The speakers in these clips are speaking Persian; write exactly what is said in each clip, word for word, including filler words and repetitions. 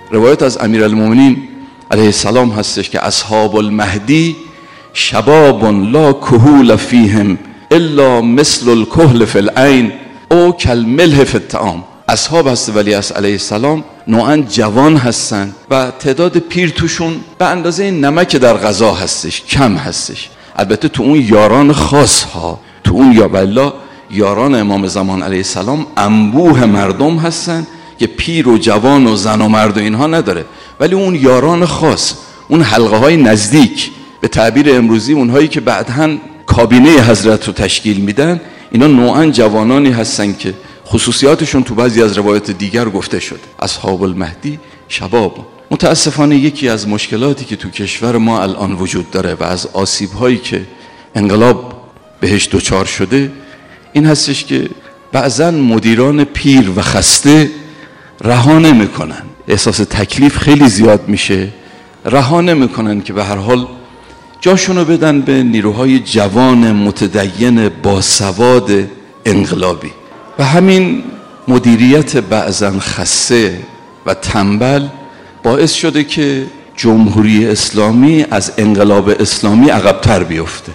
روایت از امیرالمومنین علیه السلام هستش که اصحاب المهدی شباب لا کهول فیهم الا مثل الکهل فی العین او کالملح فی الطعام. اصحاب هست ولیعصر علیه السلام نوعا جوان هستن و تعداد پیر توشون به اندازه نمک در غذا هستش، کم هستش. البته تو اون یاران خاص ها، تو اون یا بالله یاران امام زمان علیه السلام انبوه مردم هستن که پیر و جوان و زن و مرد و اینها نداره، ولی اون یاران خاص، اون حلقه های نزدیک، به تعبیر امروزی اونهایی که بعداً کابینه حضرت رو تشکیل میدن، اینا نوعا جوانانی هستن که خصوصیاتشون تو بعضی از روایات دیگر گفته شده. اصحاب المهدی شباب. متاسفانه یکی از مشکلاتی که تو کشور ما الان وجود داره و از آسیب‌هایی که انقلاب بهش دچار شده این هستش که بعضا مدیران پیر و خسته رها نمی‌کنن، احساس تکلیف خیلی زیاد میشه، رها نمی‌کنن که به هر حال جاشونو بدن به نیروهای جوان متدین باسواد انقلابی. و همین مدیریت بعضا خسته و تنبل باعث شده که جمهوری اسلامی از انقلاب اسلامی عقب‌تر بیفته.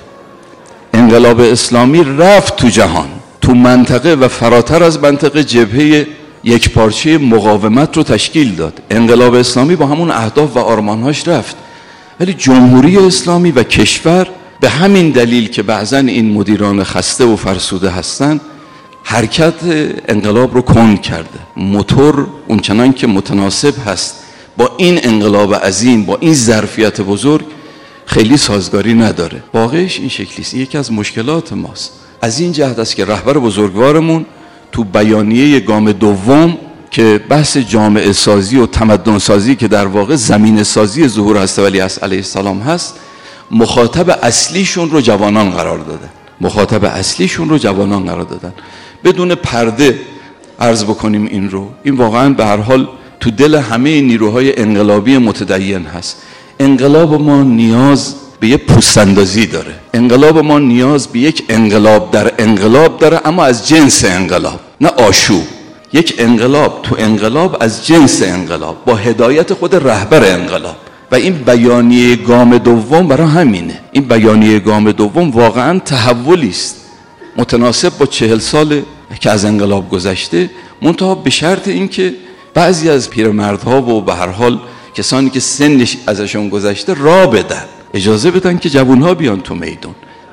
انقلاب اسلامی رفت تو جهان، تو منطقه و فراتر از منطقه جبهه یک پارچه مقاومت رو تشکیل داد. انقلاب اسلامی با همون اهداف و آرمانهاش رفت، ولی جمهوری اسلامی و کشور به همین دلیل که بعضا این مدیران خسته و فرسوده هستن حرکت انقلاب رو کند کرده. موتور اونچنان که متناسب هست با این انقلاب عظیم، با این ظرفیت بزرگ، خیلی سازگاری نداره. واقعش این شکلی است. یکی از مشکلات ماست. از این جهت است که رهبر بزرگوارمون تو بیانیه گام دوم که بحث جامعه سازی و تمدن سازی که در واقع زمین سازی ظهور حضرت ولیعصر علیه السلام هست، مخاطب اصلیشون رو جوانان قرار دادن. مخاطب اصلیشون رو جوانان قرار دادن. بدون پرده عرض بکنیم این رو، این واقعا به هر حال تو دل همه نیروهای انقلابی متدین هست. انقلاب ما نیاز به یک پوست‌اندازی داره. انقلاب ما نیاز به یک انقلاب در انقلاب داره، اما از جنس انقلاب، نه آشوب. یک انقلاب تو انقلاب از جنس انقلاب با هدایت خود رهبر انقلاب. و این بیانیه گام دوم برای همینه. این بیانیه گام دوم واقعا تحولی است متناسب با چهل سال که از انقلاب گذشته، منتها به شرط اینکه بعضی از پیرمردها و به هر حال کسانی که سنش ازشون گذشته راه بدن، اجازه بدن که جوانها بیان تو میدون.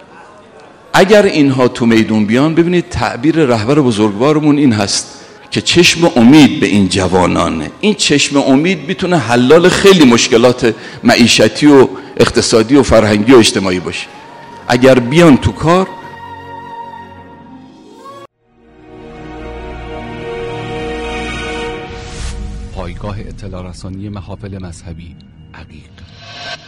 اگر اینها تو میدون بیان، ببینید تعبیر رهبر بزرگوارمون این هست که چشم امید به این جوانانه. این چشم امید میتونه حلال خیلی مشکلات معیشتی و اقتصادی و فرهنگی و اجتماعی باشه. اگر بیان تو کار. پایگاه اطلاع رسانی محافل مذهبی عقیق.